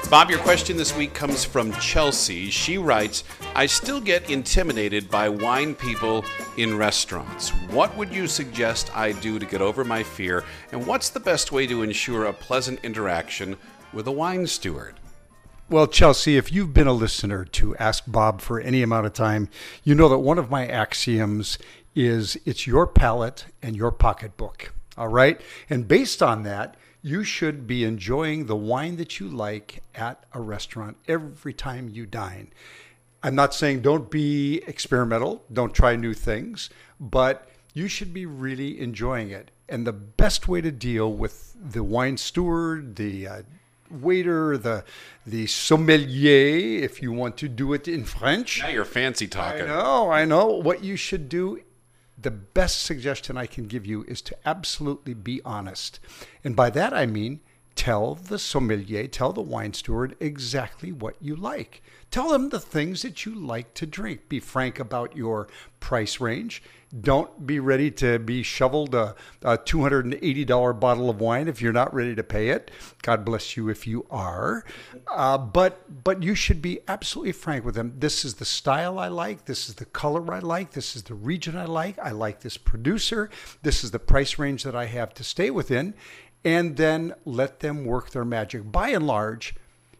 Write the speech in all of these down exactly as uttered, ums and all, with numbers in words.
Bob, your question this week comes from Chelsea. She writes, I still get intimidated by wine people in restaurants. What would you suggest I do to get over my fear? And what's the best way to ensure a pleasant interaction with a wine steward? Well, Chelsea, if you've been a listener to Ask Bob for any amount of time, you know that one of my axioms is it's your palate and your pocketbook. All right? And based on that, you should be enjoying the wine that you like at a restaurant every time you dine. I'm not saying don't be experimental, don't try new things, but you should be really enjoying it. And the best way to deal with the wine steward, the uh, waiter, the the sommelier, if you want to do it in French. Now you're fancy talking. I know, I know. What you should do, the best suggestion I can give you is to absolutely be honest. And by that I mean tell the sommelier, tell the wine steward exactly what you like. Tell them the things that you like to drink. Be frank about your price range. Don't be ready to be shoveled a, a two hundred eighty dollars bottle of wine if you're not ready to pay it. God bless you if you are. Uh, but but you should be absolutely frank with them. This is the style I like. This is the color I like. This is the region I like. I like this producer. This is the price range that I have to stay within. And then let them work their magic. By and large,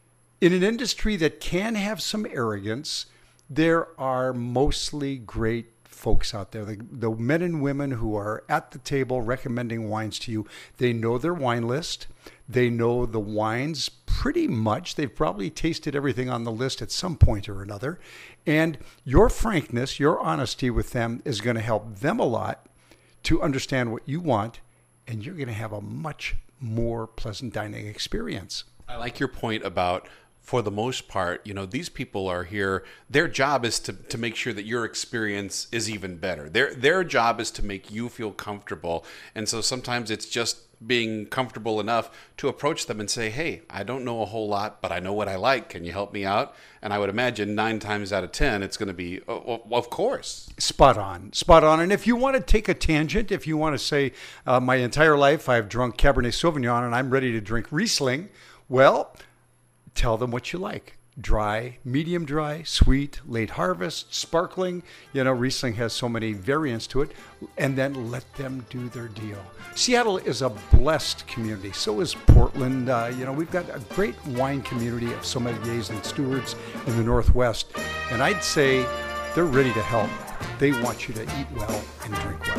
in an industry that can have some arrogance, there are mostly great folks out there. The, the men and women who are at the table recommending wines to you, they know their wine list. They know the wines pretty much. They've probably tasted everything on the list at some point or another. And your frankness, your honesty with them is going to help them a lot to understand what you want, and you're going to have a much more pleasant dining experience. I like your point about, for the most part, you know, these people are here. Their job is to, to make sure that your experience is even better. Their their job is to make you feel comfortable. And so sometimes it's just being comfortable enough to approach them and say, hey, I don't know a whole lot, but I know what I like. Can you help me out? And I would imagine nine times out of ten, it's going to be, oh, of course. Spot on. Spot on. And if you want to take a tangent, if you want to say, uh, my entire life I've drunk Cabernet Sauvignon and I'm ready to drink Riesling, well, tell them what you like. Dry, medium dry, sweet, late harvest, sparkling. You know, Riesling has so many variants to it. And then let them do their deal. Seattle is a blessed community. So is Portland. Uh, you know, we've got a great wine community of sommeliers and stewards in the Northwest. And I'd say they're ready to help. They want you to eat well and drink well.